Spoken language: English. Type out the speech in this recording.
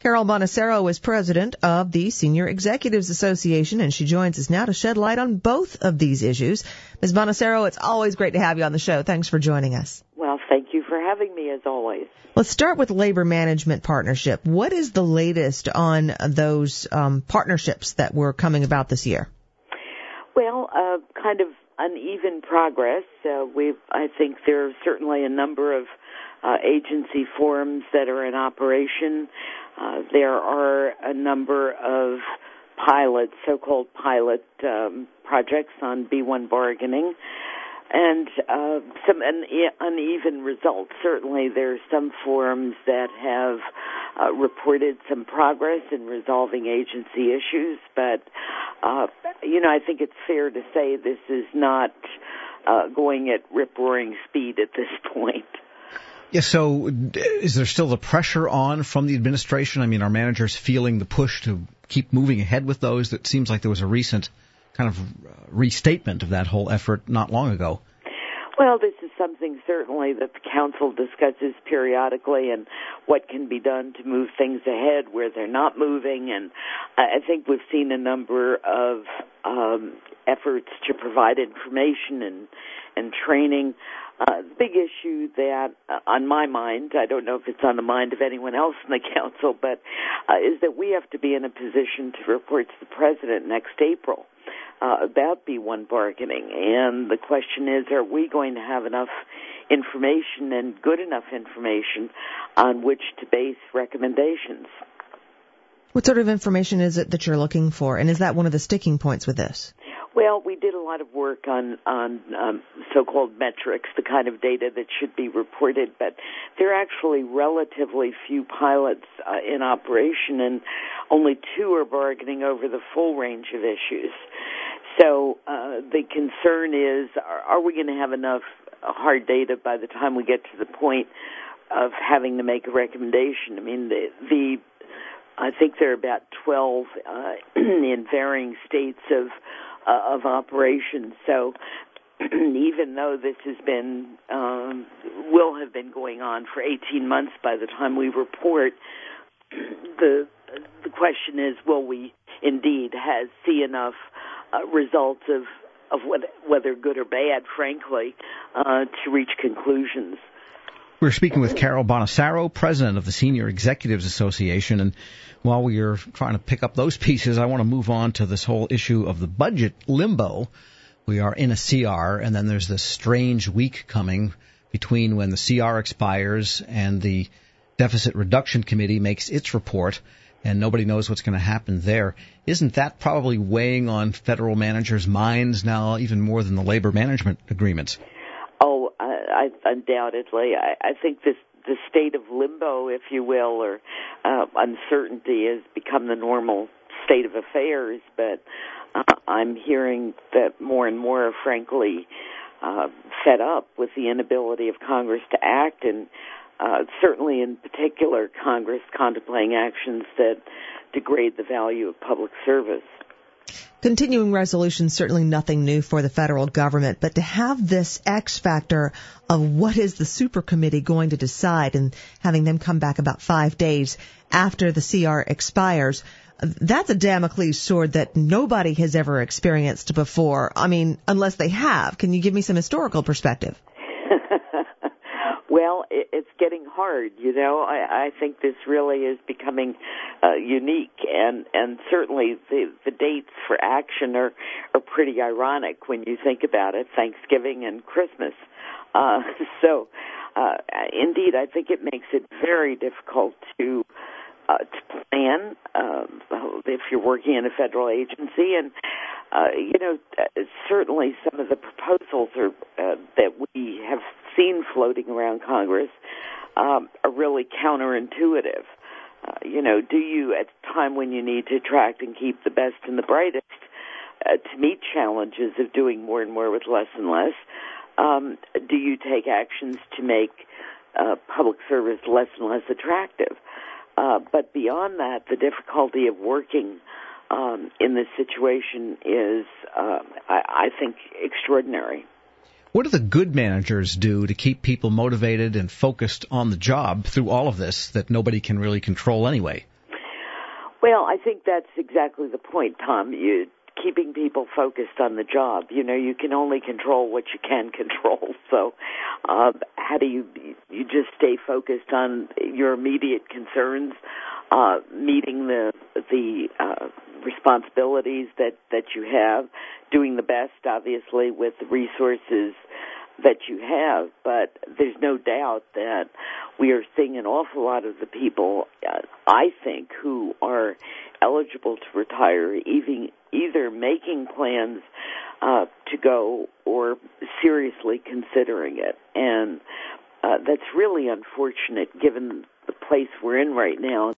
Carol Bonacero is president of the Senior Executives Association, and she joins us now to shed light on both of these issues. Ms. Bonacero, it's always great to have you on the show. Thanks for joining us. Well, thank you for having me, as always. Let's start with Labor Management Partnership. What is the latest on those partnerships that were coming about this year? Well, kind of uneven progress. I think there are certainly a number of agency forums that are in operation. There are a number of pilots, so-called pilot projects on B1 bargaining, and some uneven results. Certainly there are some forums that have reported some progress in resolving agency issues, but, I think it's fair to say this is not going at rip-roaring speed at this point. Yeah, so is there still the pressure on from the administration? I mean, are managers feeling the push to keep moving ahead with those? It seems like there was a recent kind of restatement of that whole effort not long ago. Well, this is something certainly that the council discusses periodically, and what can be done to move things ahead where they're not moving. And I think we've seen a number of efforts to provide information and training. The big issue that, on my mind, I don't know if it's on the mind of anyone else in the council, but is that we have to be in a position to report to the president next April about B1 bargaining. And the question is, are we going to have enough information and good enough information on which to base recommendations? What sort of information is it that you're looking for, and is that one of the sticking points with this? Well, we did a lot of work on so-called metrics, the kind of data that should be reported, but there are actually relatively few pilots in operation, and only 2 are bargaining over the full range of issues. So the concern is, are we going to have enough hard data by the time we get to the point of having to make a recommendation? I mean, I think there are about 12 in varying states of operation. So even though this has been will have been going on for 18 months by the time we report, the question is, will we indeed see enough results of whether good or bad, frankly, to reach conclusions? We're speaking with Carol Bonacero, president of the Senior Executives Association, and while we are trying to pick up those pieces, I want to move on to this whole issue of the budget limbo. We are in a CR, and then there's this strange week coming between when the CR expires and the Deficit Reduction Committee makes its report, and nobody knows what's going to happen there. Isn't that probably weighing on federal managers' minds now even more than the labor management agreements? Oh, undoubtedly. I think the state of limbo, if you will, or uncertainty has become the normal state of affairs, but I'm hearing that more and more are frankly fed up with the inability of Congress to act, and certainly in particular Congress contemplating actions that degrade the value of public service. Continuing resolution, certainly nothing new for the federal government, but to have this X factor of what is the super committee going to decide and having them come back about 5 days after the CR expires, that's a Damocles sword that nobody has ever experienced before. I mean, unless they have. Can you give me some historical perspective? Well, it's getting hard, I think this really is becoming unique, and certainly the dates for action are pretty ironic when you think about it, Thanksgiving and Christmas. So, indeed, I think it makes it very difficult to plan if you're working in a federal agency, and certainly some of the proposals that we have seen floating around Congress are really counterintuitive. Do you, at a time when you need to attract and keep the best and the brightest to meet challenges of doing more and more with less and less, do you take actions to make public service less and less attractive? But beyond that, the difficulty of working in this situation is, I think, extraordinary. What do the good managers do to keep people motivated and focused on the job through all of this that nobody can really control anyway? Well, I think that's exactly the point, Tom. Keeping people focused on the job. You can only control what you can control. So, how do you just stay focused on your immediate concerns, meeting the responsibilities that you have, doing the best, obviously, with the resources that you have, but there's no doubt that we are seeing an awful lot of the people, I think, who are eligible to retire, either making plans to go or seriously considering it. And that's really unfortunate given the place we're in right now.